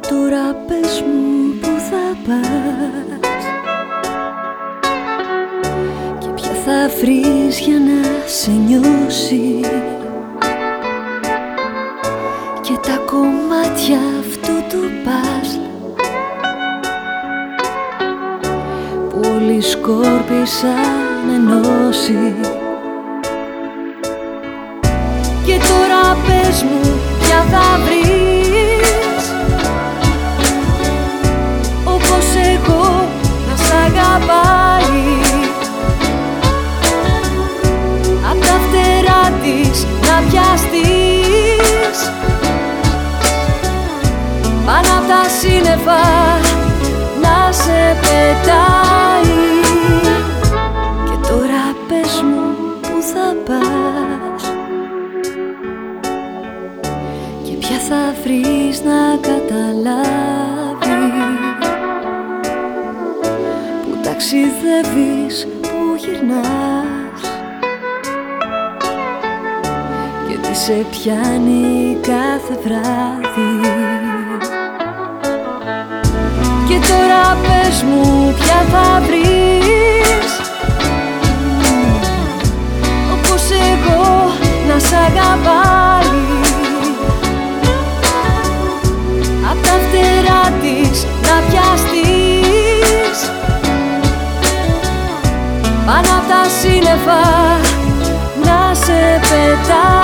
Τώρα πες μου που θα πας και ποια θα βρεις για να σε νιώσει και τα κομμάτια αυτού του παζλ που όλοι σκόρπισαν ενώσει. Και τώρα πες μου ποια θα βρεις όπως εγώ να σ' αγαπάει, απ' τα φτερά της να πιαστείς, πάνω απ' τα σύννεφα να σε πετάει. Και τώρα πες μου που θα πας και ποια θα βρεις να καταλάβει που ταξιδεύεις, που γυρνάς και τι σε πιάνει κάθε βράδυ. Και τώρα πες μου ποια θα βρεις όπως εγώ να σ' αγαπάει, απ' τα φτερά της να πιαστείς, πάνω απ' τα σύννεφα να σε πετάει.